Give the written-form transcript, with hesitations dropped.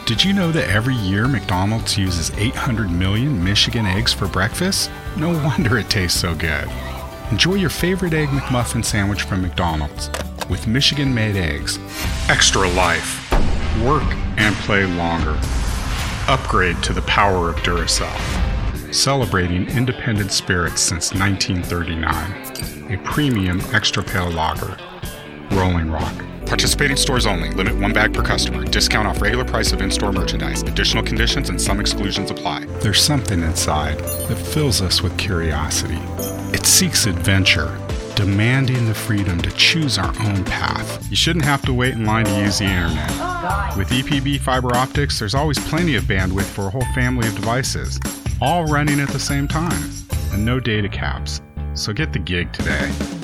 Did you know that every year McDonald's uses 800 million Michigan eggs for breakfast? No wonder it tastes so good. Enjoy your favorite Egg McMuffin sandwich from McDonald's with Michigan-made eggs. Extra life. Work and play longer. Upgrade to the power of Duracell. Celebrating independent spirits since 1939. A premium extra pale lager. Rolling Rock. Participating stores only. Limit 1 bag per customer. Discount off regular price of in-store merchandise. Additional conditions and some exclusions apply. There's something inside that fills us with curiosity. It seeks adventure, demanding the freedom to choose our own path. You shouldn't have to wait in line to use the internet. With EPB fiber optics, there's always plenty of bandwidth for a whole family of devices, all running at the same time, and no data caps. So get the gig today.